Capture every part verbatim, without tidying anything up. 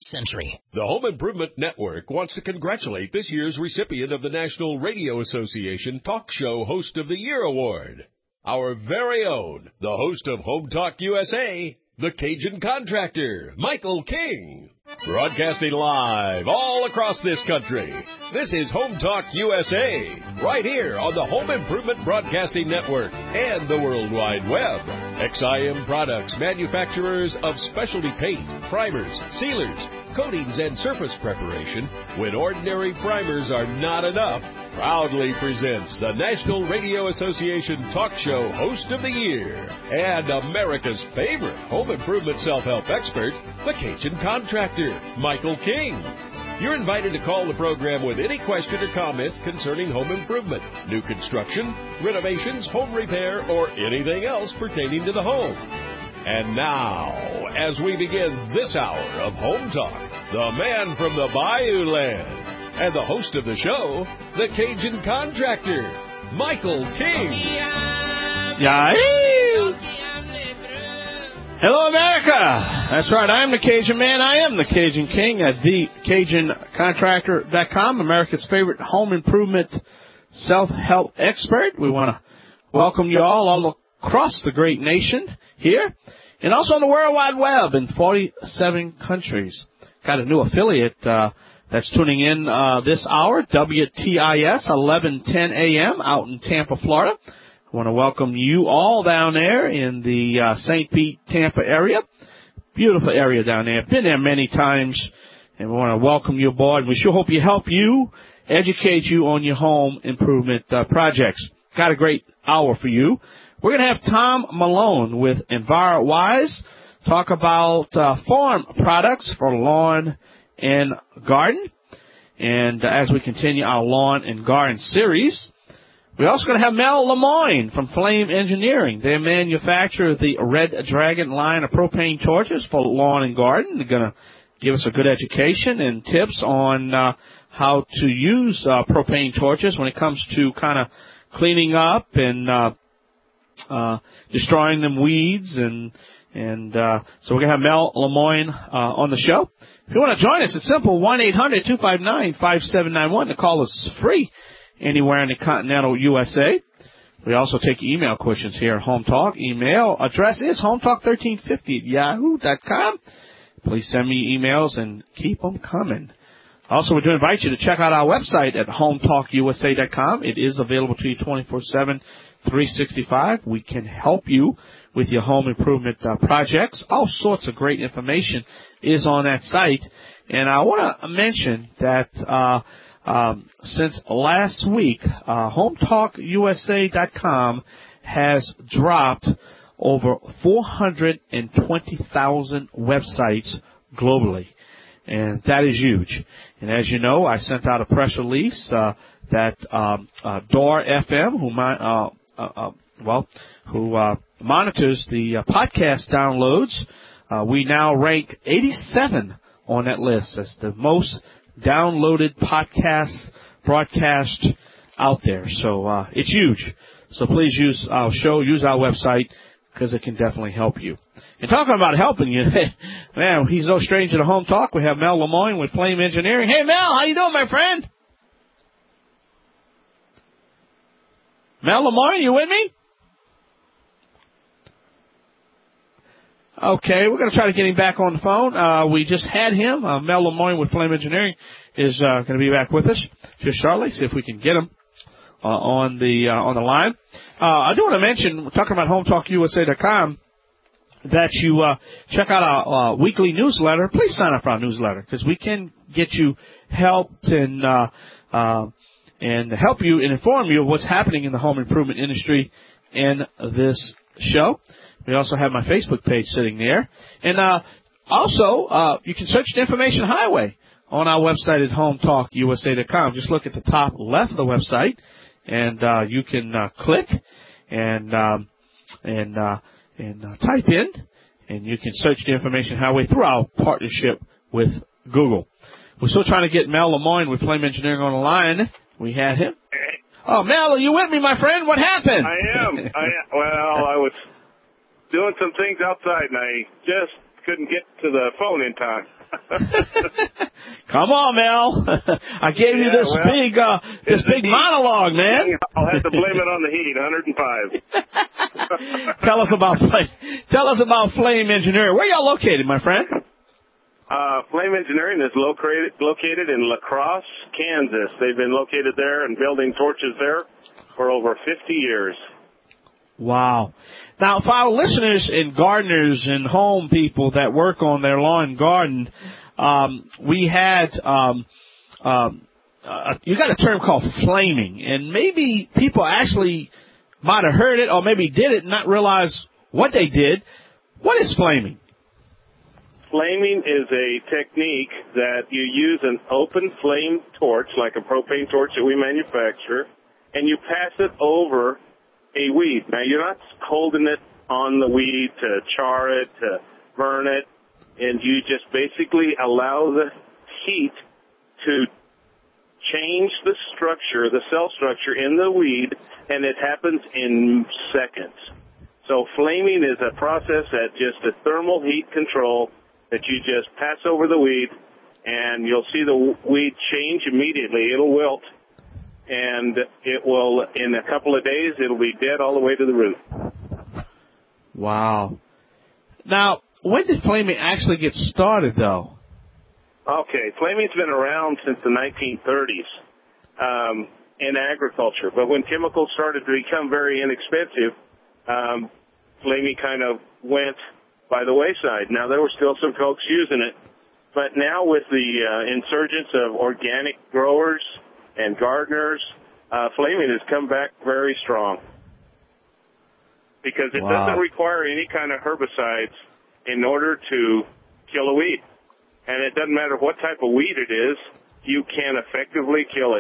century. The Home Improvement Network wants to congratulate this year's recipient of the National Radio Association Talk Show Host of the Year Award, our very own, the host of Home Talk U S A, the Cajun Contractor, Michael King. Broadcasting live all across this country, this is Home Talk U S A, right here on the Home Improvement Broadcasting Network and the World Wide Web. X I M Products, manufacturers of specialty paint, primers, sealers, coatings, and surface preparation, when ordinary primers are not enough, proudly presents the National Radio Association Talk Show Host of the Year and America's favorite home improvement self-help expert, the Cajun Contractor, Michael King. You're invited to call the program with any question or comment concerning home improvement, new construction, renovations, home repair, or anything else pertaining to the home. And now, as we begin this hour of Home Talk, the man from the Bayou Land and the host of the show, the Cajun Contractor, Michael King. Yay! Hello, America. That's right. I am the Cajun man. I am the Cajun King at the Cajun Contractor dot com, America's favorite home improvement self-help expert. We want to welcome you all all across the great nation here, and also on the World Wide Web in forty-seven countries. Got a new affiliate uh, that's tuning in uh, this hour, W T I S, eleven ten a.m. out in Tampa, Florida. I want to welcome you all down there in the uh, Saint Pete, Tampa area. Beautiful area down there. Been there many times, and we want to welcome you aboard. We sure hope you help you, educate you on your home improvement uh, projects. Got a great hour for you. We're going to have Tom Malone with EnviroWise talk about uh, farm products for lawn and garden. And uh, as we continue our lawn and garden series, we're also going to have Mel Lemoyne from Flame Engineering. They manufacture the Red Dragon line of propane torches for lawn and garden. They're going to give us a good education and tips on uh, how to use uh, propane torches when it comes to kind of cleaning up and uh, uh, destroying them weeds. And and uh, so we're going to have Mel Lemoyne uh, on the show. If you want to join us, it's simple, one eight hundred two five nine five seven nine one. The call is free anywhere in the continental U S A. We also take email questions here at Home Talk. Email address is hometalk thirteen fifty at yahoo dot com. Please send me emails and keep them coming. Also, we do invite you to check out our website at home talk U S A dot com. It is available to you twenty-four seven, three sixty-five. We can help you with your home improvement uh, projects. All sorts of great information is on that site. And I want to mention that uh Um, since last week, uh, home talk U S A dot com has dropped over four hundred twenty thousand websites globally, and that is huge. And as you know, I sent out a press release uh, that um, uh, Door F M, who mi- uh, uh, uh, well, who uh, monitors the uh, podcast downloads, uh, we now rank eighty-seven on that list as the most downloaded podcasts broadcast out there. So uh, it's huge. So please use our show, use our website, because it can definitely help you. And talking about helping you, man, he's no stranger to Home Talk. We have Mel Lemoyne with Flame Engineering. Hey, Mel, how you doing, my friend? Mel Lemoyne, you with me? Okay, we're going to try to get him back on the phone. Uh, we just had him. Uh, Mel Lemoyne with Flame Engineering is uh, going to be back with us just shortly. See if we can get him uh, on the uh, on the line. Uh, I do want to mention, we're talking about home talk U S A dot com, that you uh, check out our uh, weekly newsletter. Please sign up for our newsletter because we can get you help and uh, uh, and help you and inform you of what's happening in the home improvement industry in this show. We also have my Facebook page sitting there. And uh, also, uh, you can search the Information Highway on our website at home talk U S A dot com. Just look at the top left of the website, and uh, you can uh, click and um, and uh, and uh, type in, and you can search the Information Highway through our partnership with Google. We're still trying to get Mel Lemoyne with Flame Engineering on the line. We had him. Oh, Mel, are you with me, my friend? What happened? I am. I well, I was doing some things outside, and I just couldn't get to the phone in time. Come on, Mel. I gave you Yeah, this well, big, uh, this big monologue, man. I'll have to blame it on the heat, one hundred five. Tell us about Flame. Tell us about Flame Engineering. Where y'all located, my friend? Uh, Flame Engineering is located located in La Crosse, Kansas. They've been located there and building torches there for over fifty years. Wow. Now, for our listeners and gardeners and home people that work on their lawn and garden, um, we had, um, um, uh, you got a term called flaming, and maybe people actually might have heard it or maybe did it and not realize what they did. What is flaming? Flaming is a technique that you use an open flame torch, like a propane torch that we manufacture, and you pass it over a weed. Now, you're not holding it on the weed to char it, to burn it, and you just basically allow the heat to change the structure, the cell structure in the weed, and it happens in seconds. So flaming is a process that just a thermal heat control that you just pass over the weed, and you'll see the weed change immediately. It'll wilt, and it will, in a couple of days, it'll be dead all the way to the root. Wow. Now, when did flaming actually get started, though? Okay, flaming's been around since the nineteen thirties um, in agriculture, but when chemicals started to become very inexpensive, um, flaming kind of went by the wayside. Now, there were still some folks using it, but now with the uh, insurgence of organic growers and gardeners, uh, flaming has come back very strong because it Wow. doesn't require any kind of herbicides in order to kill a weed. And it doesn't matter what type of weed it is, you can effectively kill it.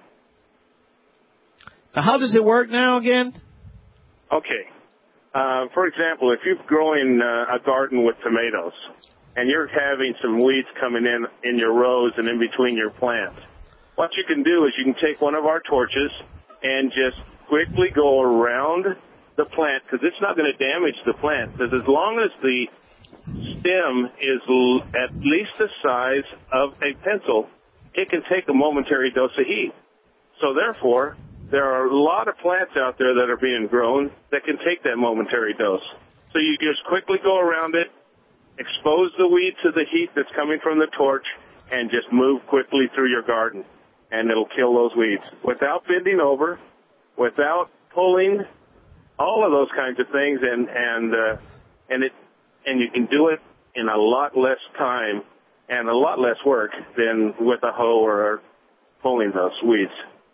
Now, how does it work now again? Okay. Uh, for example, if you're growing uh, a garden with tomatoes and you're having some weeds coming in in your rows and in between your plants, what you can do is you can take one of our torches and just quickly go around the plant, because it's not going to damage the plant, because as long as the stem is l- at least the size of a pencil, it can take a momentary dose of heat. So therefore, there are a lot of plants out there that are being grown that can take that momentary dose. So you just quickly go around it, expose the weed to the heat that's coming from the torch, and just move quickly through your garden, and it'll kill those weeds without bending over, without pulling, all of those kinds of things, and and uh, and it and you can do it in a lot less time and a lot less work than with a hoe or pulling those weeds.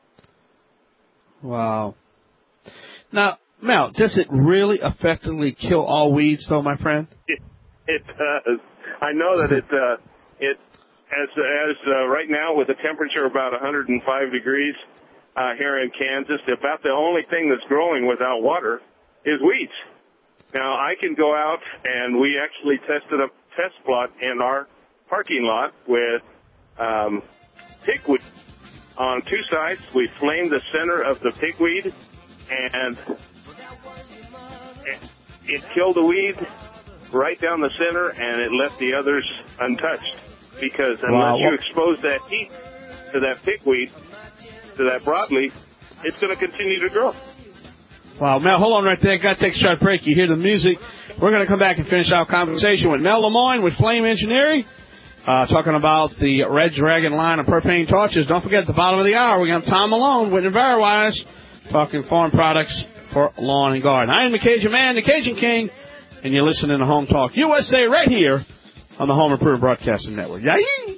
Wow. Now, Mel, does it really effectively kill all weeds, though, my friend? It, it does. I know that it uh, it as as uh, right now with the temperature about one hundred five degrees uh, here in Kansas, about the only thing that's growing without water is weeds. Now, I can go out, and we actually tested a test plot in our parking lot with um, pigweed on two sides. We flamed the center of the pigweed, and it, it killed the weed right down the center, and it left the others untouched. Because unless wow. you expose that heat to that pigweed, to that broadleaf, it's going to continue to grow. Wow, Mel, hold on right there. Got to take a short break. You hear the music. We're going to come back and finish our conversation with Mel Lemoyne with Flame Engineering, uh, talking about the Red Dragon line of propane torches. Don't forget, at the bottom of the hour, we got Tom Malone with Envirowise, talking farm products for lawn and garden. I am the Cajun Man, the Cajun King, and you're listening to Home Talk U S A right here on the Home Improvement Broadcasting Network. Yay!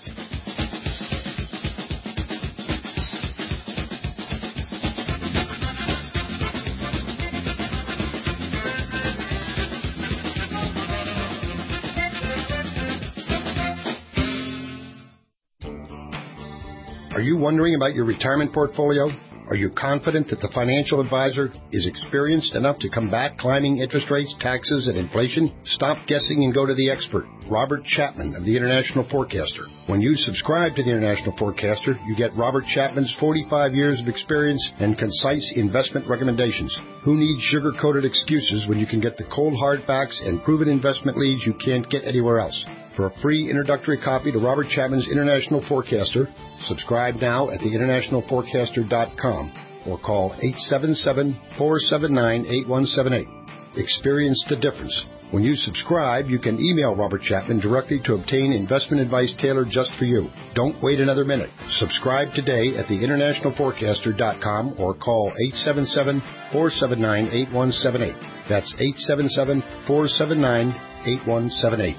Are you wondering about your retirement portfolio? Are you confident that the financial advisor is experienced enough to combat climbing interest rates, taxes, and inflation? Stop guessing and go to the expert, Robert Chapman of the International Forecaster. When you subscribe to the International Forecaster, you get Robert Chapman's forty-five years of experience and concise investment recommendations. Who needs sugar-coated excuses when you can get the cold hard facts and proven investment leads you can't get anywhere else? For a free introductory copy to Robert Chapman's International Forecaster, subscribe now at the international forecaster dot com or call eight seven seven, four seven nine, eight one seven eight. Experience the difference. When you subscribe, you can email Robert Chapman directly to obtain investment advice tailored just for you. Don't wait another minute. Subscribe today at the international forecaster dot com or call eight seven seven, four seven nine, eight one seven eight. That's eight seven seven, four seven nine, eight one seven eight.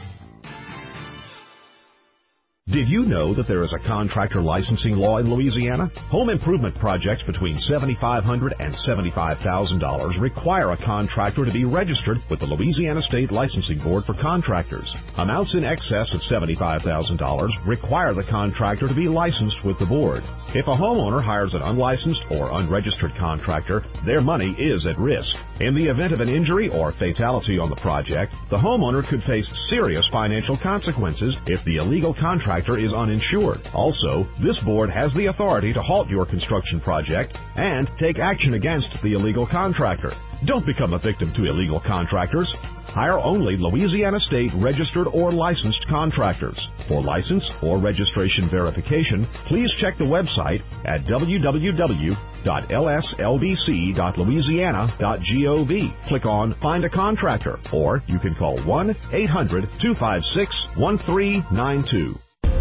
Did you know that there is a contractor licensing law in Louisiana? Home improvement projects between seven thousand five hundred dollars and seventy-five thousand dollars require a contractor to be registered with the Louisiana State Licensing Board for Contractors. Amounts in excess of seventy-five thousand dollars require the contractor to be licensed with the board. If a homeowner hires an unlicensed or unregistered contractor, their money is at risk. In the event of an injury or fatality on the project, the homeowner could face serious financial consequences if the illegal contractor is uninsured. Also, this board has the authority to halt your construction project and take action against the illegal contractor. Don't become a victim to illegal contractors. Hire only Louisiana State registered or licensed contractors. For license or registration verification, please check the website at w w w dot l s l b c dot louisiana dot gov. Click on Find a Contractor, or you can call one eight hundred, two five six, one three nine two.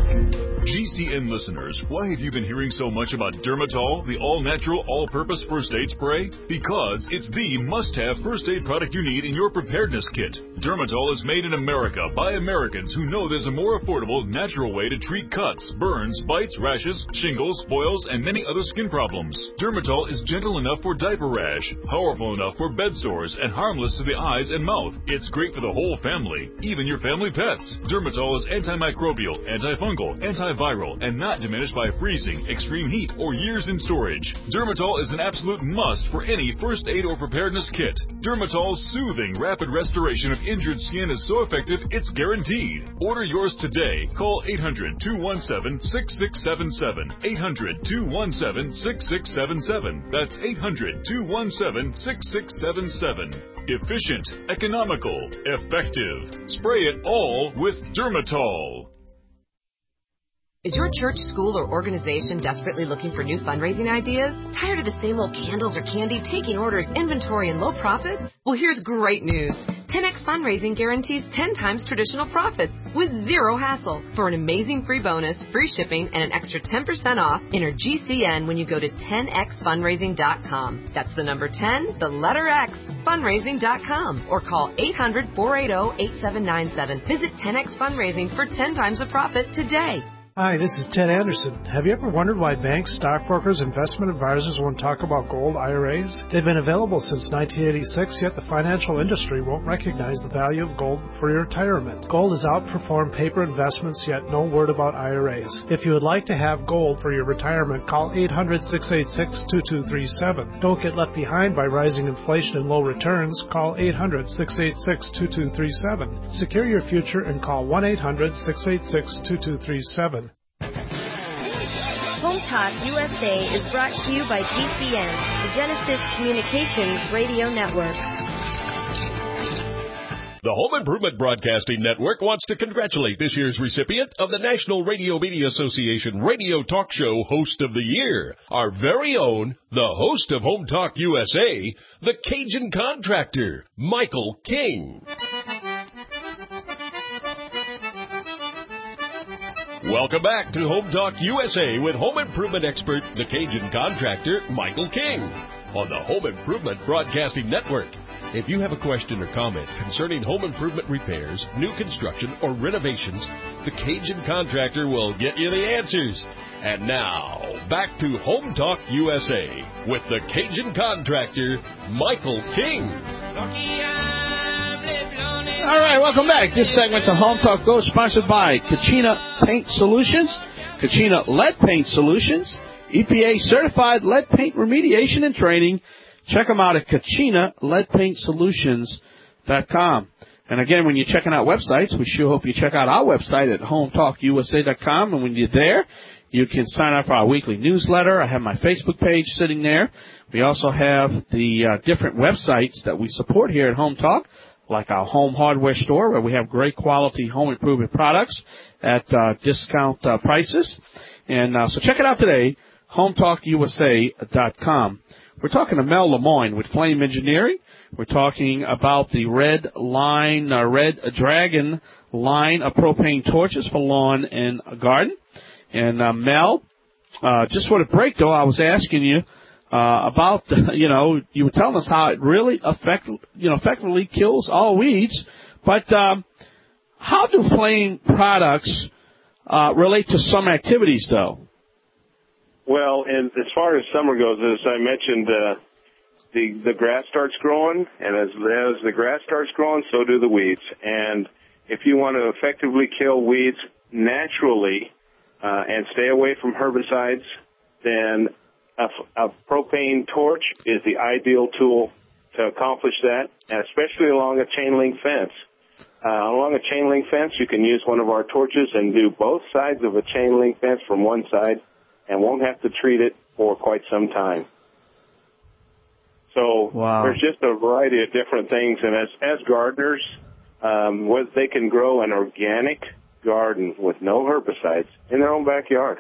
G C N listeners, why have you been hearing so much about Dermatol, the all-natural, all-purpose first aid spray? Because it's the must-have first aid product you need in your preparedness kit. Dermatol is made in America by Americans who know there's a more affordable, natural way to treat cuts, burns, bites, rashes, shingles, boils, and many other skin problems. Dermatol is gentle enough for diaper rash, powerful enough for bed sores, and harmless to the eyes and mouth. It's great for the whole family, even your family pets. Dermatol is antimicrobial, antifungal, antiviral, and not diminished by freezing, extreme heat, or years in storage. Dermatol is an absolute must for any first aid or preparedness kit. Dermatol's soothing, rapid restoration of injured skin is so effective, it's guaranteed. Order yours today. Call eight hundred, two one seven, six six seven seven. eight hundred, two one seven, six six seven seven. That's eight hundred, two one seven, six six seven seven. Efficient, economical, effective. Spray it all with Dermatol. Is your church, school, or organization desperately looking for new fundraising ideas? Tired of the same old candles or candy, taking orders, inventory, and low profits? Well, here's great news. ten X Fundraising guarantees ten times traditional profits with zero hassle. For an amazing free bonus, free shipping, and an extra ten percent off, enter G C N when you go to ten x fundraising dot com. That's the number ten, the letter X, fundraising dot com. Or call eight hundred, four eight zero, eight seven nine seven. Visit ten X Fundraising for ten times the profit today. Hi, this is Ted Anderson. Have you ever wondered why banks, stockbrokers, investment advisors won't talk about gold I R As? They've been available since nineteen eighty-six, yet the financial industry won't recognize the value of gold for your retirement. Gold has outperformed paper investments, yet no word about I R As. If you would like to have gold for your retirement, call eight hundred, six eight six, two two three seven. Don't get left behind by rising inflation and low returns. Call eight hundred, six eight six, two two three seven. Secure your future and call one eight hundred, six eight six, two two three seven. Home Talk U S A is brought to you by G C N, the Genesis Communications Radio Network. The Home Improvement Broadcasting Network wants to congratulate this year's recipient of the National Radio Media Association Radio Talk Show Host of the Year, our very own, the host of Home Talk U S A, the Cajun Contractor, Michael King. Welcome back to Home Talk U S A with home improvement expert, the Cajun Contractor, Michael King, on the Home Improvement Broadcasting Network. If you have a question or comment concerning home improvement repairs, new construction, or renovations, the Cajun Contractor will get you the answers. And now, back to Home Talk U S A with the Cajun Contractor, Michael King. All right, welcome back. This segment of Home Talk Go is sponsored by Kachina Paint Solutions, Kachina Lead Paint Solutions, E P A certified lead paint remediation and training. Check them out at Kachina Lead Paint Solutions dot com. And again, when you're checking out websites, we sure hope you check out our website at home talk u s a dot com. And when you're there, you can sign up for our weekly newsletter. I have my Facebook page sitting there. We also have the uh, different websites that we support here at Home Talk, like our home hardware store, where we have great quality home improvement products at uh, discount uh, prices. And uh, so check it out today, home talk U S A dot com. We're talking to Mel Lemoyne with Flame Engineering. We're talking about the Red Line, uh, Red Dragon line of propane torches for lawn and garden. And uh, Mel, uh, just for the break, though, I was asking you uh, about, you know, you were telling us how it really effect, you know, effectively kills all weeds. But um, how do Flame products uh, relate to summer activities, though? Well, and as far as summer goes, as I mentioned, uh, the the grass starts growing, and as as the grass starts growing, so do the weeds. And if you want to effectively kill weeds naturally uh, and stay away from herbicides, then a, a propane torch is the ideal tool to accomplish that, and especially along a chain link fence. Uh, along a chain link fence, you can use one of our torches and do both sides of a chain link fence from one side, and won't have to treat it for quite some time. So wow. There's just a variety of different things, and as as gardeners, um, what they can grow an organic garden with no herbicides in their own backyard.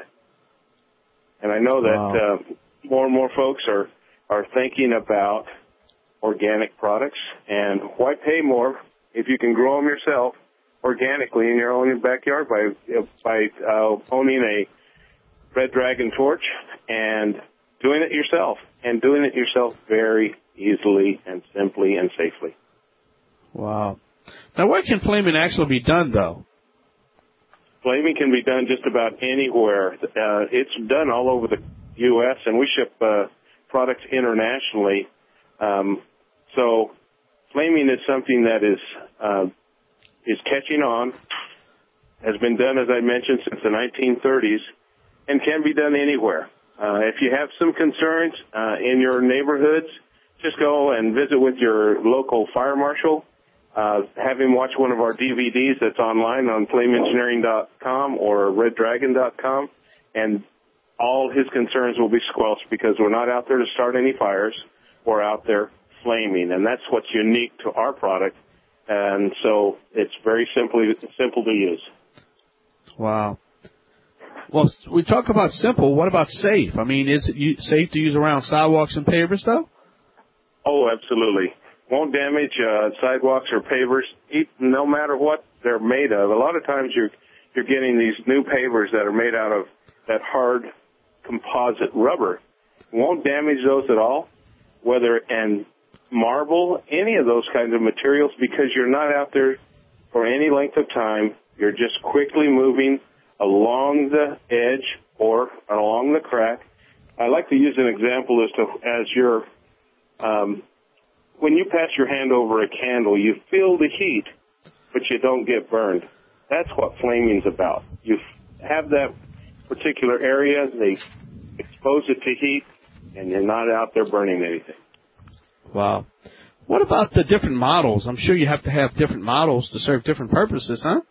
And I know that wow. uh, more and more folks are are thinking about organic products, and why pay more if you can grow them yourself organically in your own backyard by by uh, owning a Red Dragon torch and doing it yourself, and doing it yourself very easily and simply and safely. Wow. Now, where can flaming actually be done, though? Flaming can be done just about anywhere. Uh, it's done all over the U S, and we ship uh, products internationally. Um, so flaming is something that is uh, is catching on, has been done, as I mentioned, since the nineteen thirties, and can be done anywhere. Uh, if you have some concerns uh, in your neighborhoods, just go and visit with your local fire marshal. Uh, have him watch one of our D V Ds that's online on flame engineering dot com or red dragon dot com, and all his concerns will be squelched, because we're not out there to start any fires. We're out there flaming, and that's what's unique to our product. And so it's very simply simple to use. Wow. Well, we talk about simple. What about safe? I mean, is it safe to use around sidewalks and pavers, though? Oh, absolutely. Won't damage uh, sidewalks or pavers, no matter what they're made of. A lot of times you're you're getting these new pavers that are made out of that hard composite rubber. Won't damage those at all, whether and marble, any of those kinds of materials, because you're not out there for any length of time. You're just quickly moving along the edge or along the crack. I like to use an example as to as you're um, when you pass your hand over a candle, you feel the heat, but you don't get burned. That's what flaming's about. You have that particular area, they expose it to heat, and you're not out there burning anything. Wow. What about the different models? I'm sure you have to have different models to serve different purposes, huh?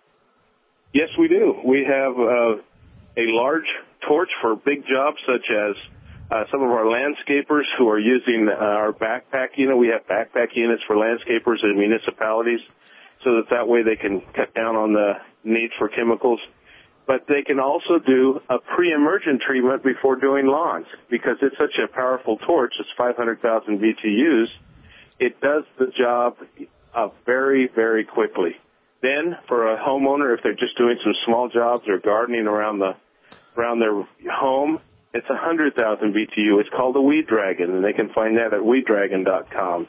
Yes, we do. We have uh, a large torch for big jobs, such as uh, some of our landscapers who are using uh, our backpack unit. We have backpack units for landscapers in municipalities, so that that way they can cut down on the need for chemicals. But they can also do a pre-emergent treatment before doing lawns, because it's such a powerful torch. It's five hundred thousand B T Us. It does the job uh, very, very quickly. Then, for a homeowner, if they're just doing some small jobs or gardening around the around their home, it's one hundred thousand B T U. It's called a Weed Dragon, and they can find that at weed dragon dot com.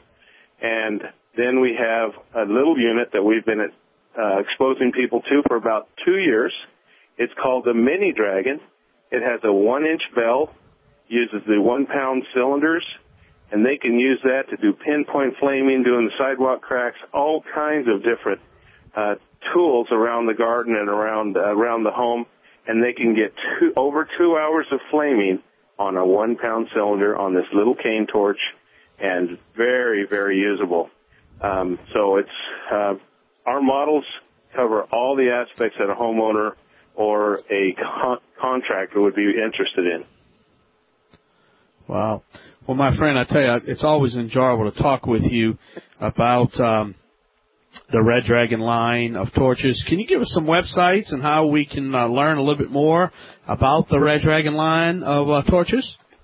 And then we have a little unit that we've been uh, exposing people to for about two years. It's called the Mini Dragon. It has a one-inch bell, uses the one-pound cylinders, and they can use that to do pinpoint flaming, doing the sidewalk cracks, all kinds of different uh, tools around the garden and around uh, around the home, and they can get two, over two hours of flaming on a one-pound cylinder on this little cane torch, and very, very usable. Um, so it's uh, our models cover all the aspects that a homeowner or a con- contractor would be interested in. Wow. Well, my friend, I tell you, it's always enjoyable to talk with you about um, the Red Dragon line of torches. Can you give us some websites and how we can uh, learn a little bit more about the Red Dragon line of uh, torches?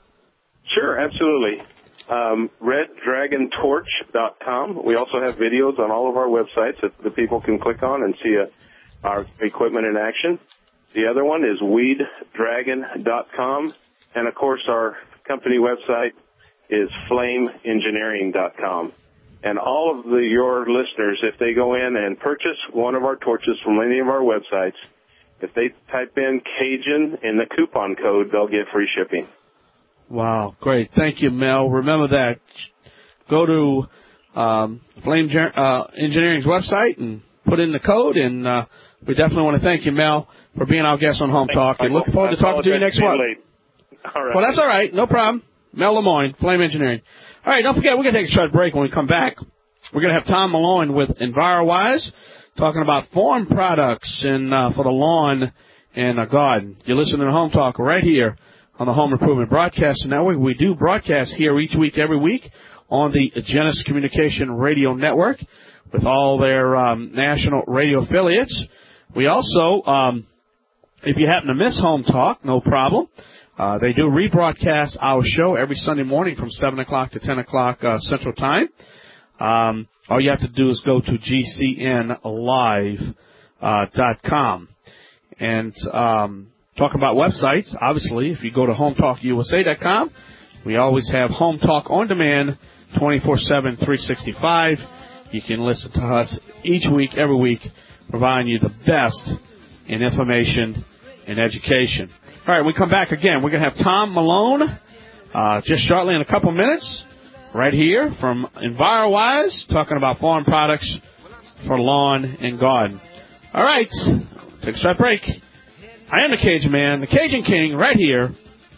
Sure, absolutely. Um, red dragon torch dot com. We also have videos on all of our websites that the people can click on and see uh, our equipment in action. The other one is weed dragon dot com. And, of course, our company website is flame engineering dot com. And all of the, your listeners, if they go in and purchase one of our torches from any of our websites, if they type in Cajun in the coupon code, they'll get free shipping. Wow, great. Thank you, Mel. Remember that. Go to um, Flame uh, Engineering's website and put in the code, and uh, we definitely want to thank you, Mel, for being our guest on Home Thanks, Talk, and looking forward to talking to you next month. All right. Well, that's all right. No problem. Mel Lemoyne, Flame Engineering. All right, don't forget, we're going to take a short break. When we come back, we're going to have Tom Malone with EnviroWise talking about form products and uh, for the lawn and uh, garden. You're listening to Home Talk right here on the Home Improvement Broadcasting Network. We do broadcast here each week, every week, on the Genesis Communication Radio Network with all their um, national radio affiliates. We also, um, if you happen to miss Home Talk, no problem. Uh, they do rebroadcast our show every Sunday morning from seven o'clock to ten o'clock uh, Central Time. Um, all you have to do is go to G C N live dot com. And um, talking about websites, obviously, if you go to home talk U S A dot com, we always have Home Talk on demand twenty-four seven, three sixty-five. You can listen to us each week, every week, providing you the best in information and education. All right, we come back again. We're going to have Tom Malone uh, just shortly in a couple minutes right here from EnviroWise talking about farm products for lawn and garden. All right, take a short break. I am the Cajun Man, the Cajun King, right here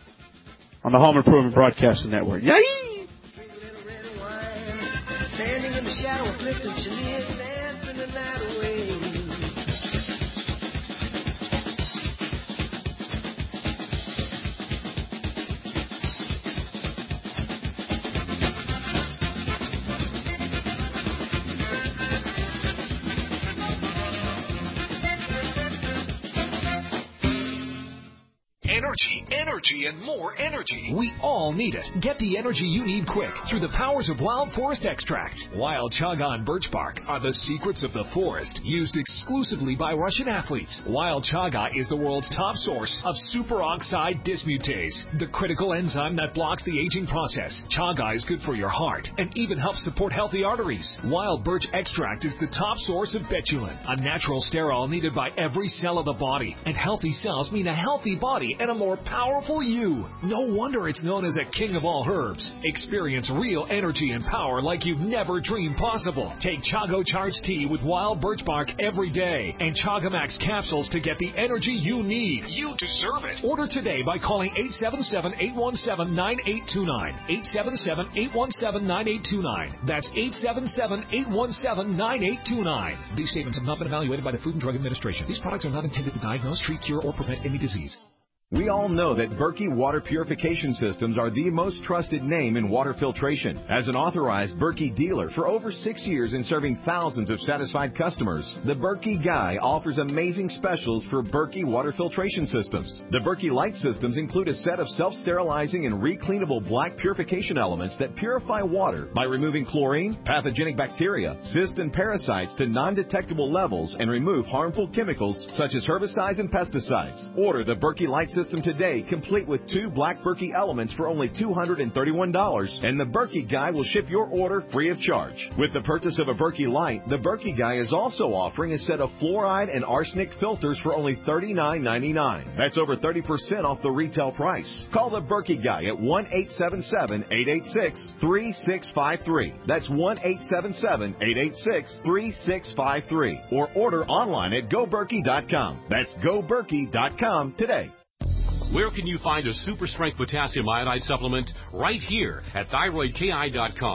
on the Home Improvement Broadcasting Network. Yay! Standing in the shadow of Clifton Chenier, dancing the night away. Energy, energy, and more energy. We all need it. Get the energy you need quick through the powers of Wild Forest Extracts. Wild Chaga and birch bark are the secrets of the forest, used exclusively by Russian athletes. Wild Chaga is the world's top source of superoxide dismutase, the critical enzyme that blocks the aging process. Chaga is good for your heart and even helps support healthy arteries. Wild birch extract is the top source of betulin, a natural sterol needed by every cell of the body. And healthy cells mean a healthy body and a more powerful you. No wonder it's known as a king of all herbs. Experience real energy and power like you've never dreamed possible. Take Chago Charge Tea with wild birch bark every day and Chagamax capsules to get the energy you need. You deserve it. Order today by calling eight seven seven, eight one seven, nine eight two nine. eight seven seven, eight one seven, nine eight two nine. That's eight seven seven, eight one seven, nine eight two nine. These statements have not been evaluated by the Food and Drug Administration. These products are not intended to diagnose, treat, cure, or prevent any disease. We all know that Berkey Water Purification Systems are the most trusted name in water filtration. As an authorized Berkey dealer for over six years and serving thousands of satisfied customers, the Berkey Guy offers amazing specials for Berkey Water Filtration Systems. The Berkey Light Systems include a set of self-sterilizing and recleanable black purification elements that purify water by removing chlorine, pathogenic bacteria, cysts, and parasites to non-detectable levels and remove harmful chemicals such as herbicides and pesticides. Order the Berkey Light System System today, complete with two black Berkey elements for only two hundred thirty-one dollars, and the Berkey Guy will ship your order free of charge. With the purchase of a Berkey Light, the Berkey Guy is also offering a set of fluoride and arsenic filters for only thirty-nine ninety-nine. That's over thirty percent off the retail price. Call the Berkey Guy at one eight seven seven, eight eight six, three six five three. That's one eight seven seven, eight eight six, three six five three. Or order online at go berkey dot com. That's go berkey dot com today. Where can you find a super strength potassium iodide supplement? Right here at thyroid K I dot com.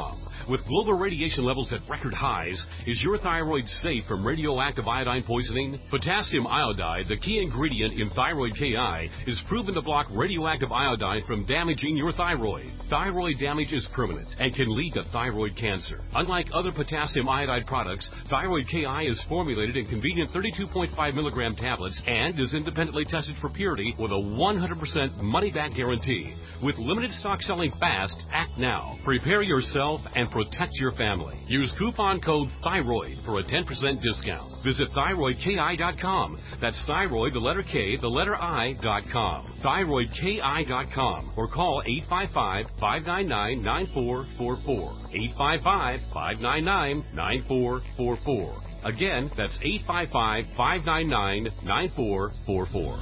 With global radiation levels at record highs, is your thyroid safe from radioactive iodine poisoning? Potassium iodide, the key ingredient in Thyroid K I, is proven to block radioactive iodine from damaging your thyroid. Thyroid damage is permanent and can lead to thyroid cancer. Unlike other potassium iodide products, Thyroid K I is formulated in convenient thirty-two point five milligram tablets and is independently tested for purity with a one hundred percent money-back guarantee. With limited stock selling fast, act now. Prepare yourself and protect your family. Use coupon code THYROID for a ten percent discount. Visit thyroid k i dot com. That's thyroid, the letter K, the letter I, dot com. thyroid k i dot com or call eight five five, five nine nine, nine four four four. eight five five, five nine nine, nine four four four. Again, that's eight five five, five nine nine, nine four four four.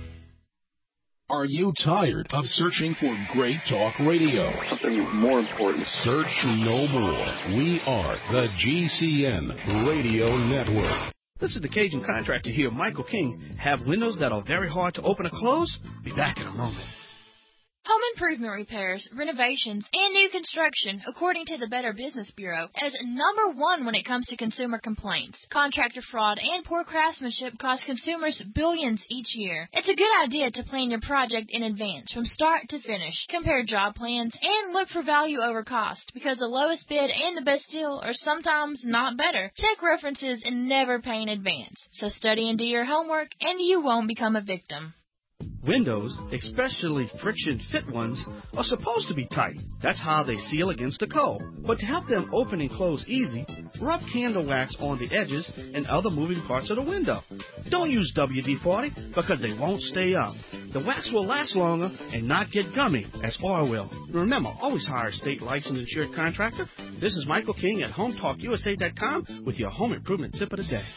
Are you tired of searching for great talk radio? Something more important. Search no more. We are the G C N Radio Network. This is the Cajun Contractor here, Michael King. Have windows that are very hard to open or close? Be back in a moment. Home improvement repairs, renovations, and new construction, according to the Better Business Bureau, is number one when it comes to consumer complaints. Contractor fraud and poor craftsmanship cost consumers billions each year. It's a good idea to plan your project in advance, from start to finish. Compare job plans and look for value over cost, because the lowest bid and the best deal are sometimes not better. Check references and never pay in advance. So study and do your homework, and you won't become a victim. Windows, especially friction-fit ones, are supposed to be tight. That's how they seal against the cold. But to help them open and close easy, rub candle wax on the edges and other moving parts of the window. Don't use W D forty because they won't stay up. The wax will last longer and not get gummy as oil will. Remember, always hire a state licensed insured contractor. This is Michael King at home talk u s a dot com with your home improvement tip of the day.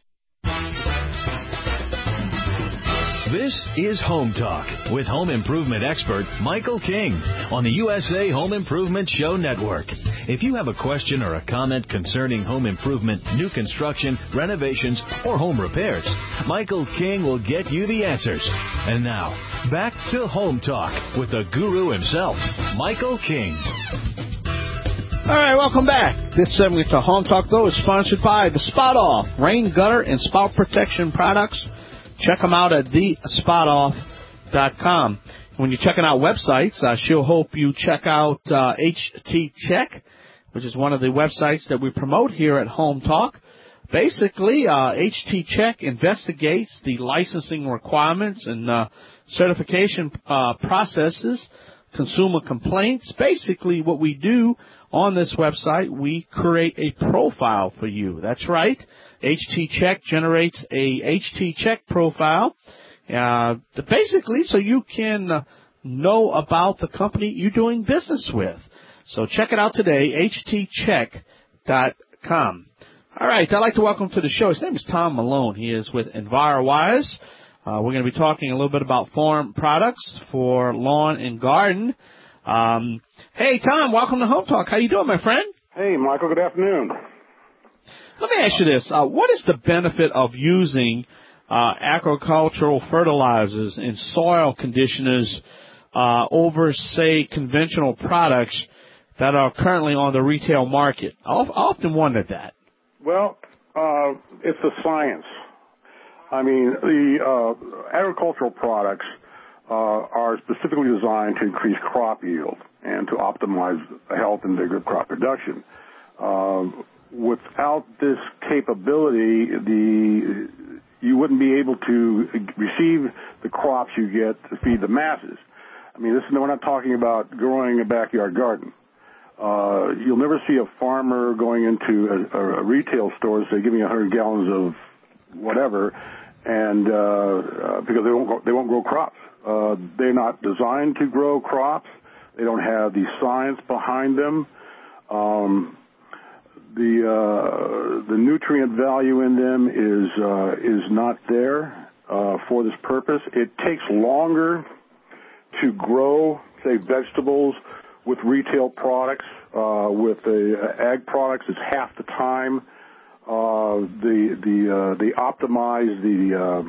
This is Home Talk with home improvement expert Michael King on the U S A Home Improvement Show Network. If you have a question or a comment concerning home improvement, new construction, renovations, or home repairs, Michael King will get you the answers. And now, back to Home Talk with the guru himself, Michael King. All right, welcome back. This segment to Home Talk, though, is sponsored by the Spot Off Rain Gutter and Spout Protection Products. Check them out at the spot off dot com. When you're checking out websites, I sure hope you check out uh, H T Check, which is one of the websites that we promote here at Home Talk. Basically, uh, H T Check investigates the licensing requirements and uh, certification uh, processes, consumer complaints. Basically, what we do on this website, we create a profile for you. That's right. H T Check generates a H T Check profile, uh, basically so you can uh, know about the company you're doing business with. So check it out today, H T check dot com. All right, I'd like to welcome to the show. His name is Tom Malone. He is with EnviroWise. Uh, we're going to be talking a little bit about farm products for lawn and garden. Um, hey, Tom, welcome to Home Talk. How you doing, my friend? Hey, Michael, good afternoon. Let me ask you this. Uh, what is the benefit of using uh, agricultural fertilizers and soil conditioners uh, over, say, conventional products that are currently on the retail market? I often wondered that. Well, uh, it's a science. I mean, the uh, agricultural products uh, are specifically designed to increase crop yield and to optimize health and vigor of crop production. Uh, without this capability, the you wouldn't be able to receive the crops you get to feed the masses. I mean, this is, we're not talking about growing a backyard garden. Uh, you'll never see a farmer going into a, a retail store and say, give me one hundred gallons of whatever, and uh, uh, because they won't go, they won't grow crops. Uh, they're not designed to grow crops. They don't have the science behind them. Um, the uh, the nutrient value in them is uh, is not there uh, for this purpose. It takes longer to grow, say, vegetables with retail products. Uh, with the uh, ag products, it's half the time. Uh, the the uh, they optimize the uh,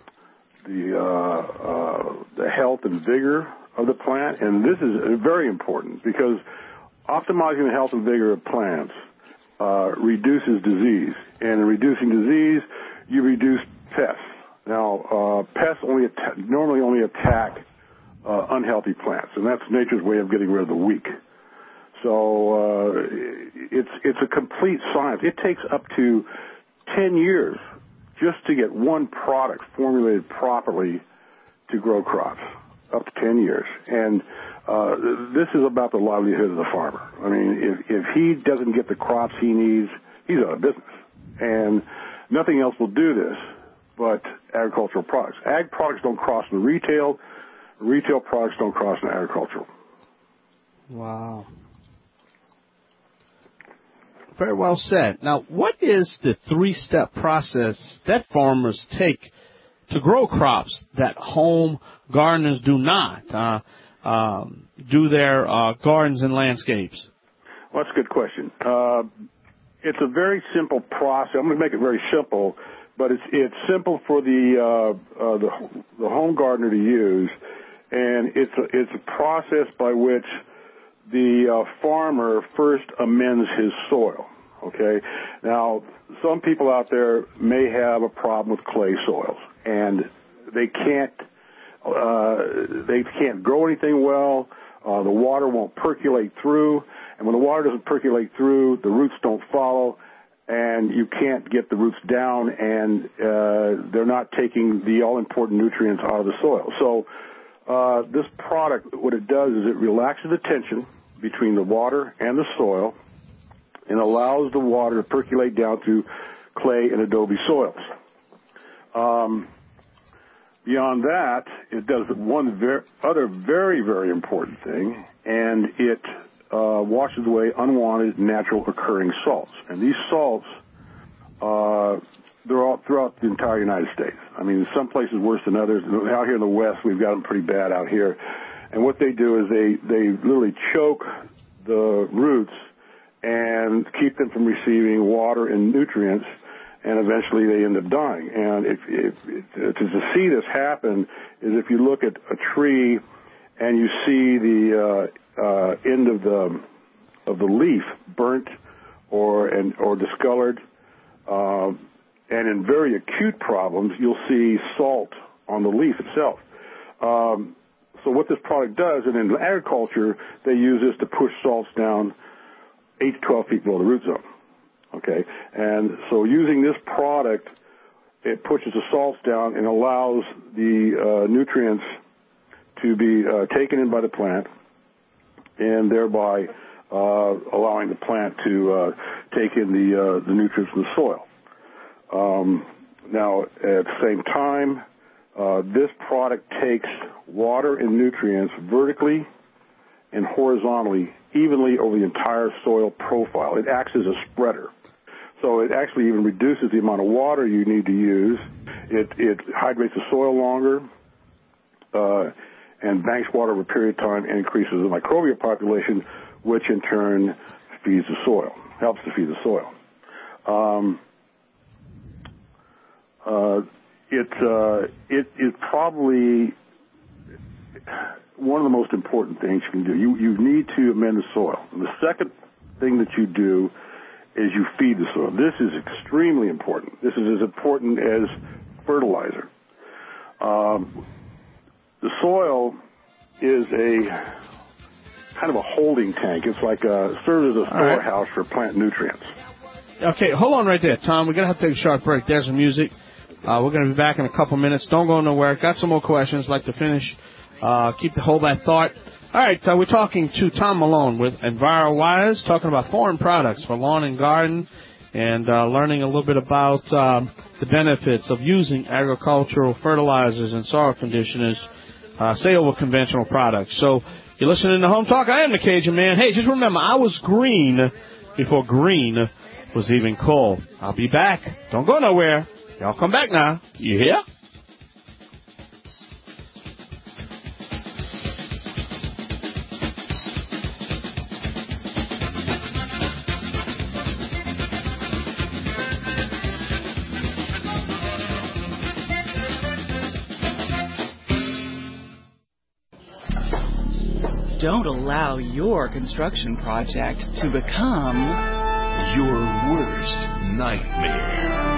the uh, uh, the health and vigor of the plant, and this is very important because optimizing the health and vigor of plants uh, reduces disease. And in reducing disease, you reduce pests. Now, uh, pests only atta- normally only attack uh, unhealthy plants, and that's nature's way of getting rid of the weak. So uh, it's it's a complete science. It takes up to ten years just to get one product formulated properly to grow crops, up to ten years. And uh, this is about the livelihood of the farmer. I mean, if, if he doesn't get the crops he needs, he's out of business. And nothing else will do this but agricultural products. Ag products don't cross into retail. Retail products don't cross into agricultural. Wow. Very well said. Now, what is the three-step process that farmers take to grow crops that home gardeners do not uh, um, do their uh, gardens and landscapes? Well, that's a good question. Uh, it's a very simple process. I'm going to make it very simple, but it's it's simple for the uh, uh, the, the home gardener to use, and it's a, it's a process by which the uh, farmer first amends his soil. Okay. Now, some people out there may have a problem with clay soils, and they can't uh, they can't grow anything well. Uh, the water won't percolate through, and when the water doesn't percolate through, the roots don't follow, and you can't get the roots down, and uh, they're not taking the all-important nutrients out of the soil. So uh, this product, what it does is it relaxes the tension between the water and the soil and allows the water to percolate down through clay and adobe soils. Um, beyond that, it does one ver- other very, very important thing, and it uh, washes away unwanted natural occurring salts. And these salts, uh, they're all throughout the entire United States. I mean, some places worse than others. Out here in the West, we've got them pretty bad out here. And what they do is they, they literally choke the roots and keep them from receiving water and nutrients, and eventually they end up dying. And if, if, if to, to see this happen is if you look at a tree and you see the uh, uh, end of the of the leaf burnt or and or discolored, uh, and in very acute problems you'll see salt on the leaf itself. Um, so what this product does, and in agriculture they use this to push salts down eight to twelve feet below the root zone. Okay, and so using this product, it pushes the salts down and allows the uh, nutrients to be uh, taken in by the plant, and thereby uh, allowing the plant to uh, take in the uh, the nutrients from the soil. Um, now, at the same time, uh, this product takes water and nutrients vertically and horizontally, evenly over the entire soil profile. It acts as a spreader. So it actually even reduces the amount of water you need to use. It, it hydrates the soil longer uh, and banks water over a period of time and increases the microbial population, which in turn feeds the soil, helps to feed the soil. Um, uh, it, uh, it is probably one of the most important things you can do. You, you need to amend the soil. And the second thing that you do is you feed the soil. This is extremely important. This is as important as fertilizer. Um, the soil is a kind of a holding tank. It's like a, serves as a storehouse right. for plant nutrients. Okay, hold on right there, Tom. We're going to have to take a short break. There's some music. Uh, we're going to be back in a couple minutes. Don't go nowhere. Got some more questions. Like to finish. Uh, keep the hold that thought. All right, uh, we're talking to Tom Malone with EnviroWise, talking about foreign products for lawn and garden, and uh, learning a little bit about um, the benefits of using agricultural fertilizers and soil conditioners, uh, say over conventional products. So you're listening to Home Talk. I am the Cajun Man. Hey, just remember, I was green before green was even cool. I'll be back. Don't go nowhere. Y'all come back now. You hear? Don't allow your construction project to become your worst nightmare.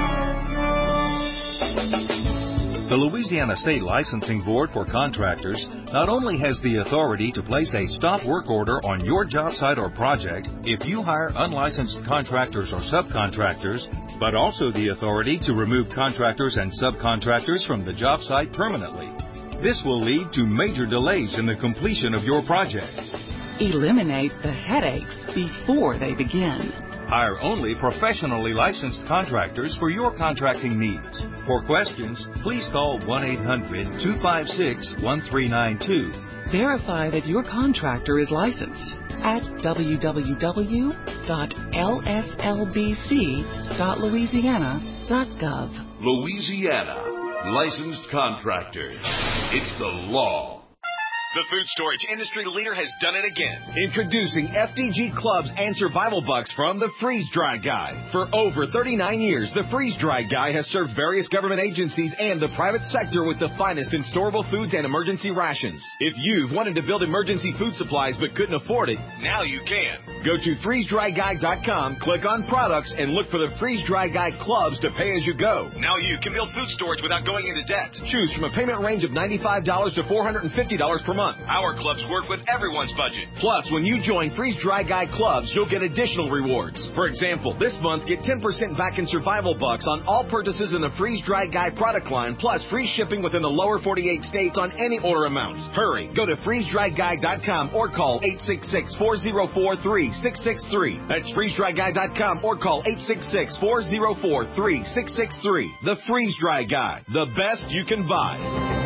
The Louisiana State Licensing Board for Contractors not only has the authority to place a stop work order on your job site or project if you hire unlicensed contractors or subcontractors, but also the authority to remove contractors and subcontractors from the job site permanently. This will lead to major delays in the completion of your project. Eliminate the headaches before they begin. Hire only professionally licensed contractors for your contracting needs. For questions, please call one eight hundred two five six one three nine two. Verify that your contractor is licensed at w w w dot l s l b c dot louisiana dot gov. Louisiana licensed contractors. It's the law. The food storage industry leader has done it again. Introducing F D G Clubs and Survival Bucks from the Freeze Dry Guy. For over thirty-nine years, the Freeze Dry Guy has served various government agencies and the private sector with the finest in storable foods and emergency rations. If you've wanted to build emergency food supplies but couldn't afford it, now you can. Go to freeze dry guy dot com, click on products, and look for the Freeze Dry Guy Clubs to pay as you go. Now you can build food storage without going into debt. Choose from a payment range of ninety-five dollars to four hundred fifty dollars per month. Our clubs work with everyone's budget. Plus, when you join Freeze Dry Guy Clubs, you'll get additional rewards. For example, this month, get ten percent back in Survival Bucks on all purchases in the Freeze Dry Guy product line, plus free shipping within the lower forty-eight states on any order amount. Hurry, go to freeze dry guy dot com or call eight six six, four zero four, three six six three. That's freeze dry guy dot com or call eight six six, four zero four, three six six three. The Freeze Dry Guy, the best you can buy.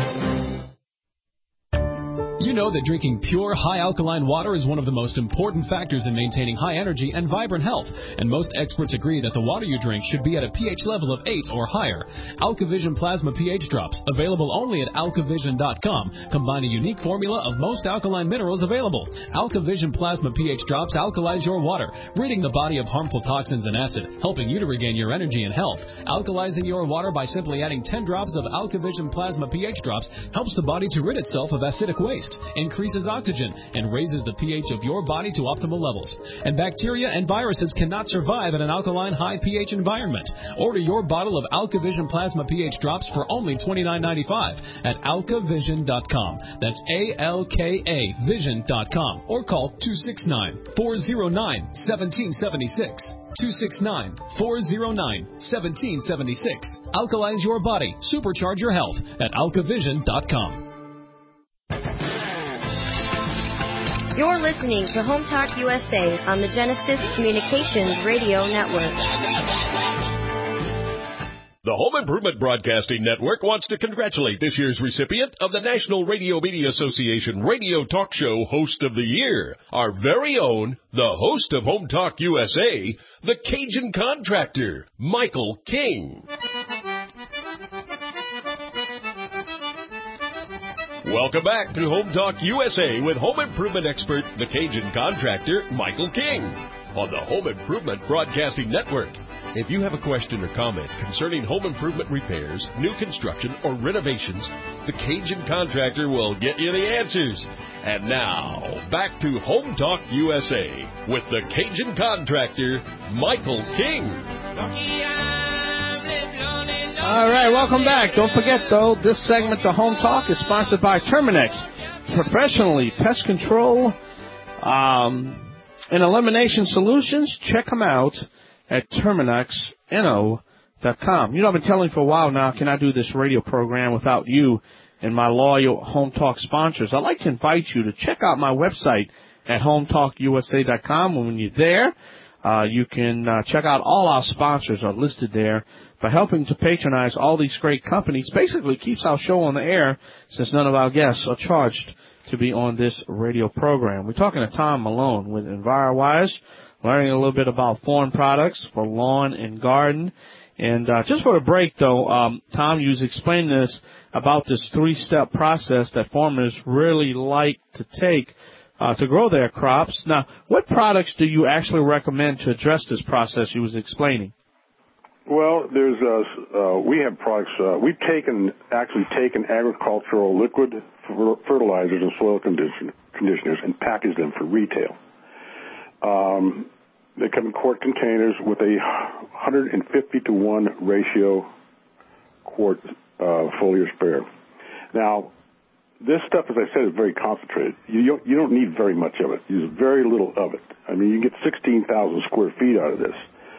You know that drinking pure, high-alkaline water is one of the most important factors in maintaining high energy and vibrant health, and most experts agree that the water you drink should be at a pH level of eight or higher. AlkaVision Plasma pH Drops, available only at alkavision dot com, combine a unique formula of most alkaline minerals available. AlkaVision Plasma pH Drops alkalize your water, ridding the body of harmful toxins and acid, helping you to regain your energy and health. Alkalizing your water by simply adding ten drops of AlkaVision Plasma pH Drops helps the body to rid itself of acidic waste, increases oxygen, and raises the pH of your body to optimal levels. And bacteria and viruses cannot survive in an alkaline high pH environment. Order your bottle of AlkaVision Plasma pH Drops for only twenty-nine ninety-five at alkavision dot com. That's A L K A vision dot com. Or call two six nine, four zero nine, one seven seven six. two six nine, four zero nine, one seven seven six. Alkalize your body. Supercharge your health at alkavision dot com. You're listening to Home Talk U S A on the Genesis Communications Radio Network. The Home Improvement Broadcasting Network wants to congratulate this year's recipient of the National Radio Media Association Radio Talk Show Host of the Year, our very own, the host of Home Talk U S A, the Cajun Contractor, Michael King. Welcome back to Home Talk U S A with home improvement expert, the Cajun Contractor, Michael King, on the Home Improvement Broadcasting Network. If you have a question or comment concerning home improvement repairs, new construction, or renovations, the Cajun Contractor will get you the answers. And now, back to Home Talk U S A with the Cajun Contractor, Michael King. All right, welcome back. Don't forget, though, this segment, the Home Talk, is sponsored by Terminex, professionally pest control um, and elimination solutions. Check them out at terminex no dot com. You know, I've been telling you for a while now, can I do this radio program without you and my loyal Home Talk sponsors? I'd like to invite you to check out my website at home talk u s a dot com. And when you're there, uh, you can uh, check out all our sponsors are listed there. By helping to patronize all these great companies, basically keeps our show on the air since none of our guests are charged to be on this radio program. We're talking to Tom Malone with EnviroWise, learning a little bit about foreign products for lawn and garden. And uh, just for the break, though, um, Tom, you was explaining this about this three-step process that farmers really like to take uh, to grow their crops. Now, what products do you actually recommend to address this process you was explaining? Well, there's uh, uh, we have products. Uh, we've taken actually taken agricultural liquid fertilizers and soil condition, conditioners and package them for retail. Um, they come in quart containers with a one hundred fifty to one ratio quart uh, foliar sprayer. Now, this stuff, as I said, is very concentrated. You don't, you don't need very much of it. You use very little of it. I mean, you get sixteen thousand square feet out of this.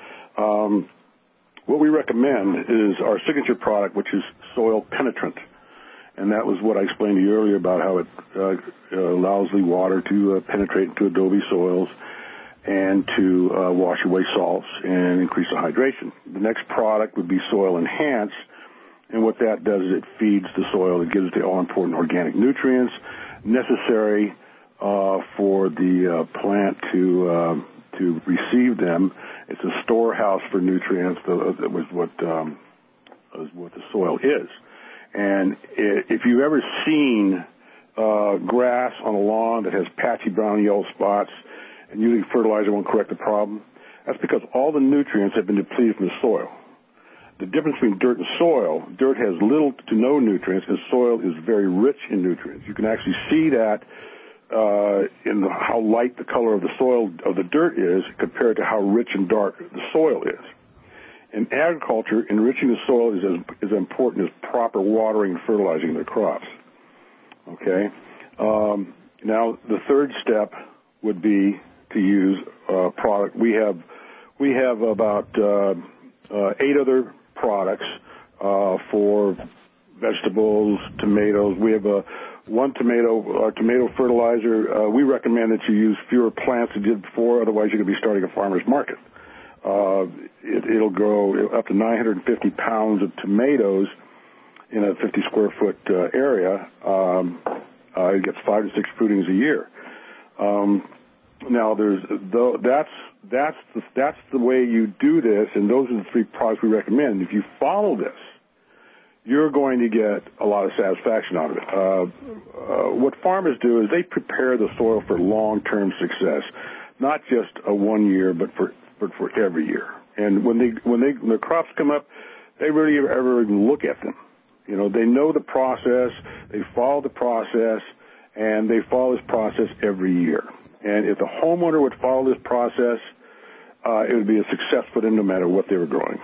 Um, what we recommend is our signature product, which is soil penetrant. And that was what I explained to you earlier about how it uh, allows the water to uh, penetrate into adobe soils and to uh, wash away salts and increase the hydration. The next product would be Soil Enhance, and what that does is it feeds the soil. It gives it the all-important organic nutrients necessary uh, for the uh, plant to uh, to receive them. It's a storehouse for nutrients. That was what um, is what the soil is. And if you've ever seen uh, grass on a lawn that has patchy brown and yellow spots, and using fertilizer won't correct the problem, that's because all the nutrients have been depleted from the soil. The difference between dirt and soil, dirt has little to no nutrients, and soil is very rich in nutrients. You can actually see that uh, in the, how light the color of the soil of the dirt is compared to how rich and dark the soil is. In agriculture, enriching the soil is as, as important as proper watering and fertilizing the crops. Okay? Um, now, the third step would be to use a product. We have we have about uh, uh, eight other products uh, for vegetables, tomatoes. We have a one tomato uh, tomato fertilizer. Uh, we recommend that you use fewer plants than you did before, otherwise you're going to be starting a farmer's market. Uh, it, it'll grow up to nine hundred fifty pounds of tomatoes in a fifty square foot uh, area. Um, uh, it gets five to six fruitings a year. Um, now, there's the, that's that's the, that's the way you do this, and those are the three products we recommend. If you follow this, you're going to get a lot of satisfaction out of it. Uh, uh, what farmers do is they prepare the soil for long-term success, not just a one year, but for but for every year. And when they when they when the crops come up, they really ever even look at them. You know, they know the process, they follow the process, and they follow this process every year. And if the homeowner would follow this process, uh, it would be a success for them no matter what they were growing.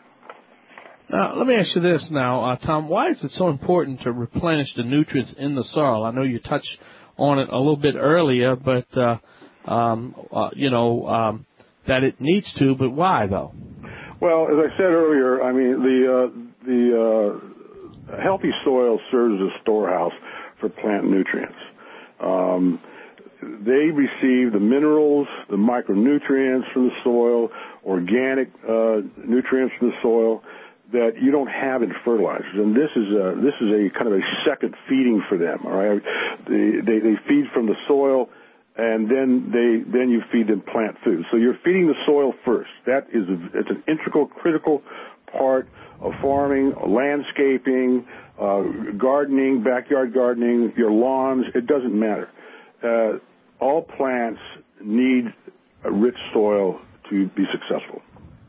Now, let me ask you this now, uh, Tom. Why is it so important to replenish the nutrients in the soil? I know you touched on it a little bit earlier, but, uh, um, uh, you know, um, that it needs to, but why, though? Well, as I said earlier, I mean, the uh, the uh, healthy soil serves as a storehouse for plant nutrients. Um, they receive the minerals, the micronutrients from the soil, organic uh, nutrients from the soil that you don't have in fertilizers, and this is a this is a kind of a second feeding for them. All right, they they, they feed from the soil, and then they then you feed them plant food. So you're feeding the soil first. That is a, it's an integral, critical part of farming, landscaping, uh, gardening, backyard gardening, your lawns. It doesn't matter. Uh, all plants need a rich soil to be successful.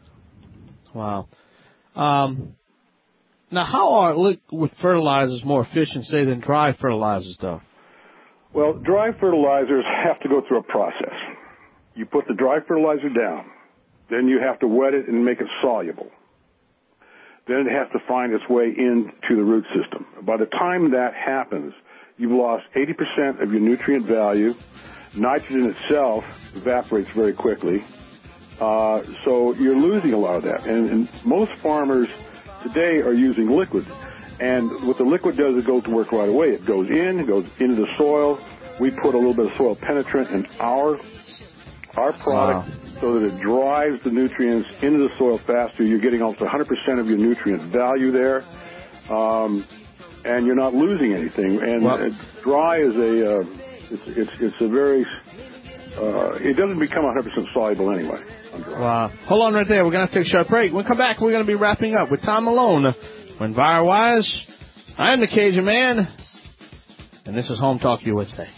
Wow. Um, now, how are liquid fertilizers more efficient, say, than dry fertilizers, though? Well, dry fertilizers have to go through a process. You put the dry fertilizer down, then you have to wet it and make it soluble. Then it has to find its way into the root system. By the time that happens, you've lost eighty percent of your nutrient value. Nitrogen itself evaporates very quickly. Uh, so you're losing a lot of that. And, and most farmers today are using liquid. And what the liquid does, it goes to work right away. It goes in, it goes into the soil. We put a little bit of soil penetrant in our our product wow. so that it drives the nutrients into the soil faster. You're getting almost one hundred percent of your nutrient value there, um, and you're not losing anything. And well, dry is a uh, it's, it's it's a very uh, it doesn't become one hundred percent soluble anyway. Wow. Hold on right there. We're going to take a short break. When we come back, we're going to be wrapping up with Tom Malone. When Envirowise, I'm the Cajun Man, and this is Home Talk U S A.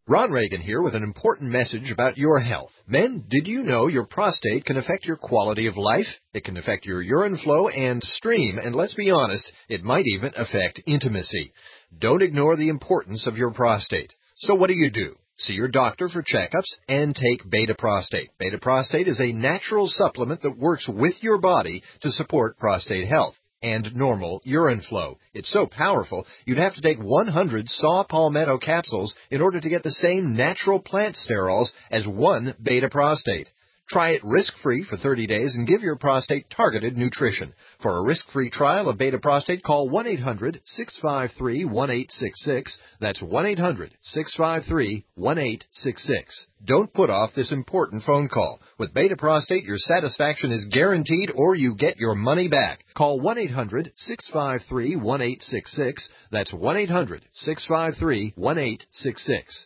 Ron Reagan here with an important message about your health. Men, did you know your prostate can affect your quality of life? It can affect your urine flow and stream, and let's be honest, it might even affect intimacy. Don't ignore the importance of your prostate. So what do you do? See your doctor for checkups and take Beta Prostate. Beta Prostate is a natural supplement that works with your body to support prostate health and normal urine flow. It's so powerful, you'd have to take one hundred saw palmetto capsules in order to get the same natural plant sterols as one Beta Prostate. Try it risk-free for thirty days and give your prostate targeted nutrition. For a risk-free trial of Beta Prostate, call one eight hundred six five three one eight six six. That's one eight hundred six five three one eight six six. Don't put off this important phone call. With Beta Prostate, your satisfaction is guaranteed or you get your money back. Call one eight hundred six five three one eight six six. That's one eight hundred six five three one eight six six.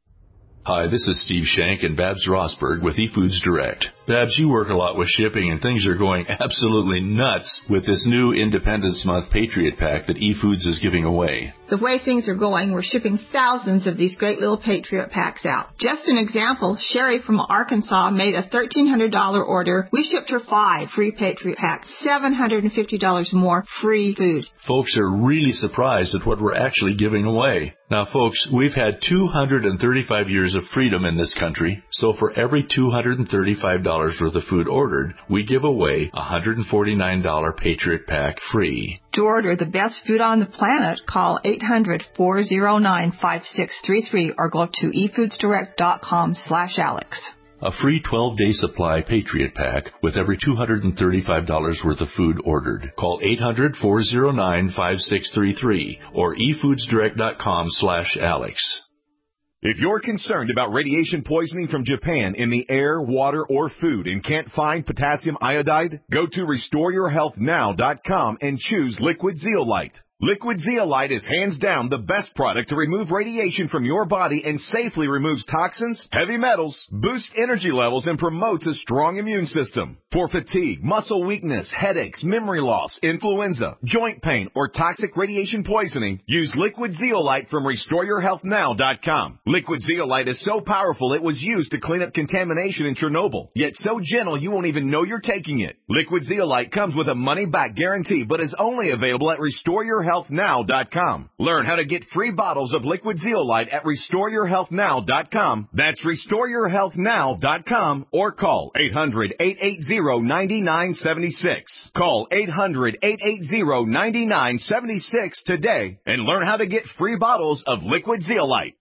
Hi, this is Steve Shank and Babs Rosberg with eFoods Direct. Babs, you work a lot with shipping, and things are going absolutely nuts with this new Independence Month Patriot Pack that eFoods is giving away. The way things are going, we're shipping thousands of these great little Patriot Packs out. Just an example, Sherry from Arkansas made a thirteen hundred dollars order. We shipped her five free Patriot Packs, seven hundred fifty dollars more free food. Folks are really surprised at what we're actually giving away. Now, folks, we've had two hundred thirty-five years of freedom in this country, so for every two hundred thirty-five dollars worth of food ordered, we give away a one hundred forty-nine dollars Patriot Pack free. To order the best food on the planet, call eight hundred four oh nine five six three three or go to efoodsdirect.com slash Alex. A free twelve-day supply Patriot Pack with every two hundred thirty-five dollars worth of food ordered. Call eight hundred four oh nine five six three three or efoodsdirect.com slash Alex. If you're concerned about radiation poisoning from Japan in the air, water, or food and can't find potassium iodide, go to restore your health now dot com and choose Liquid Zeolite. Liquid Zeolite is hands down the best product to remove radiation from your body and safely removes toxins, heavy metals, boosts energy levels, and promotes a strong immune system. For fatigue, muscle weakness, headaches, memory loss, influenza, joint pain, or toxic radiation poisoning, use Liquid Zeolite from restore your health now dot com. Liquid Zeolite is so powerful it was used to clean up contamination in Chernobyl, yet so gentle you won't even know you're taking it. Liquid Zeolite comes with a money-back guarantee but is only available at restore your health now dot com. Learn how to get free bottles of Liquid Zeolite at restore your health now dot com. That's restore your health now dot com or call eight hundred eight eight zero nine nine seven six. Call eight hundred eight eight zero nine nine seven six today and learn how to get free bottles of Liquid Zeolite.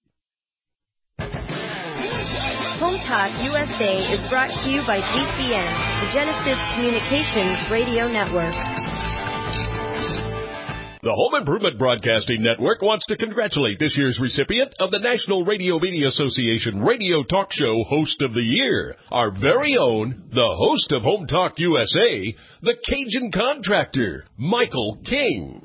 Home Talk U S A is brought to you by G C N, the Genesis Communications Radio Network. The Home Improvement Broadcasting Network wants to congratulate this year's recipient of the National Radio Media Association Radio Talk Show Host of the Year, our very own, the host of Home Talk U S A, the Cajun Contractor, Michael King.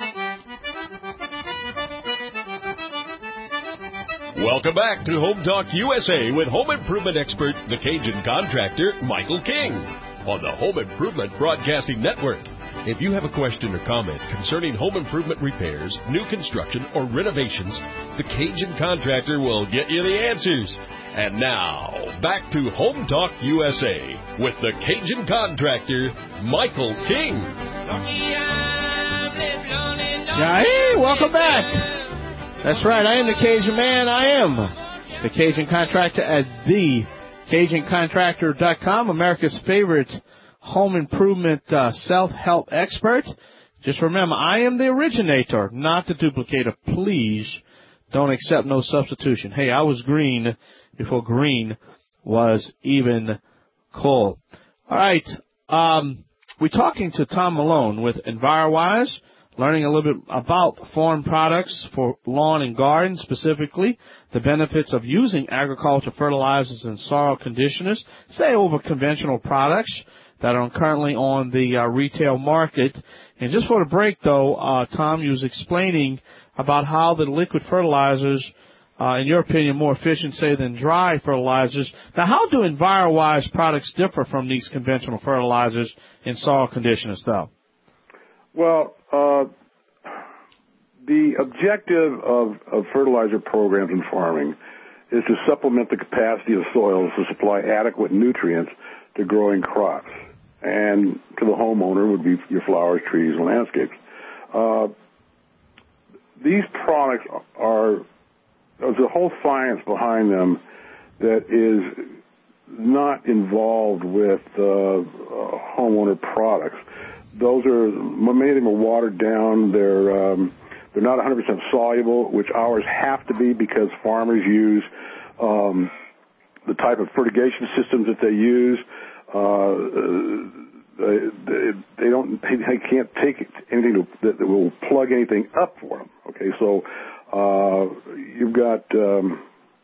Welcome back to Home Talk U S A with home improvement expert, the Cajun Contractor, Michael King, on the Home Improvement Broadcasting Network. If you have a question or comment concerning home improvement repairs, new construction, or renovations, the Cajun Contractor will get you the answers. And now, back to Home Talk U S A with the Cajun Contractor, Michael King. Yeah, hey, welcome back. That's right, I am the Cajun Man. I am the Cajun Contractor at the Cajun Contractor dot com, America's favorite home improvement uh, self-help expert. Just remember, I am the originator, not the duplicator. Please don't accept no substitution. Hey, I was green before green was even cool. All right, um, we're talking to Tom Malone with EnviroWise, learning a little bit about foreign products for lawn and garden, specifically the benefits of using agriculture fertilizers and soil conditioners, say over conventional products that are currently on the uh, retail market. And just for the break, though, uh, Tom, you was explaining about how the liquid fertilizers, uh, in your opinion, more efficient, say, than dry fertilizers. Now, how do EnviroWise products differ from these conventional fertilizers and soil conditioners, though? Well, uh, the objective of, of fertilizer programs in farming is to supplement the capacity of soils to supply adequate nutrients to growing crops, and to the homeowner would be your flowers, trees, and landscapes. Uh, these products are, there's a whole science behind them that is not involved with uh, uh, homeowner products. Those are, many of them are watered down. They're um, they're not one hundred percent soluble, which ours have to be because farmers use um, the type of fertigation systems that they use. Uh, they, they don't, they can't take anything to, that will plug anything up for them. Okay, so uh, you've got um,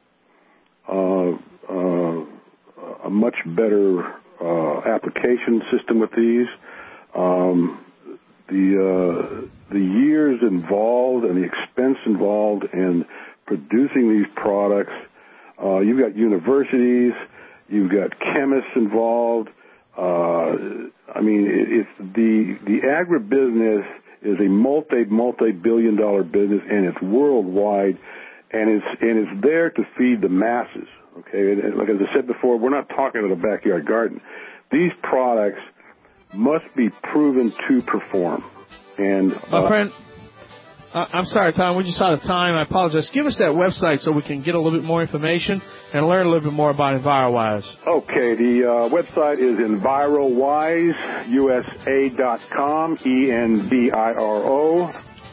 uh, uh, a much better uh, application system with these. Um, the uh, the years involved and the expense involved in producing these products. Uh, you've got universities, you've got chemists involved. Uh, I mean, it, it's the the agribusiness is a multi multi billion dollar business, and it's worldwide, and it's and it's there to feed the masses. Okay, and like as I said before, we're not talking about a backyard garden. These products must be proven to perform. And uh, my friend, uh, I'm sorry, Tom, we're just out of time. I apologize. Give us that website so we can get a little bit more information and learn a little bit more about EnviroWise. Okay, the uh, website is envirowise U S A dot com, E N V I R O,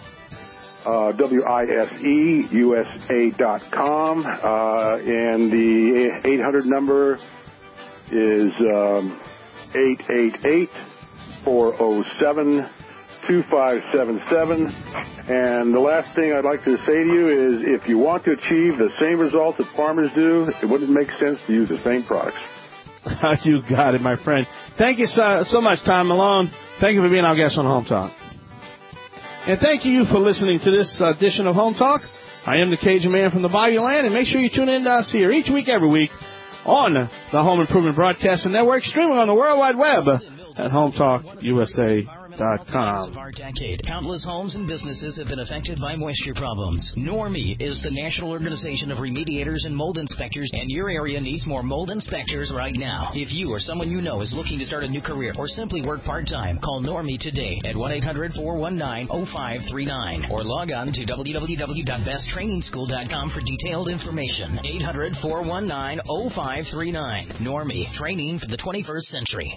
uh, W I S E U S A dot com, uh, and the eight hundred number is um, eight eight eight, four oh seven, two five seven seven. And the last thing I'd like to say to you is if you want to achieve the same results that farmers do, it wouldn't make sense to use the same products. You got it, my friend. Thank you so, so much, Tom Malone. Thank you for being our guest on Home Talk. And thank you for listening to this edition of Home Talk. I am the Cajun Man from the Bayou Land, and make sure you tune in to us here each week, every week, on the Home Improvement Broadcasting Network, streaming on the World Wide Web at home talk U S A dot com. Of our decade, countless homes and businesses have been affected by moisture problems. Normie is the national organization of remediators and mold inspectors, and your area needs more mold inspectors right now. If you or someone you know is looking to start a new career or simply work part-time, call Normie today at one eight hundred, four one nine, oh five three nine or log on to w w w dot best training school dot com for detailed information. eight hundred, four one nine, oh five three nine. Normie, training for the twenty-first century.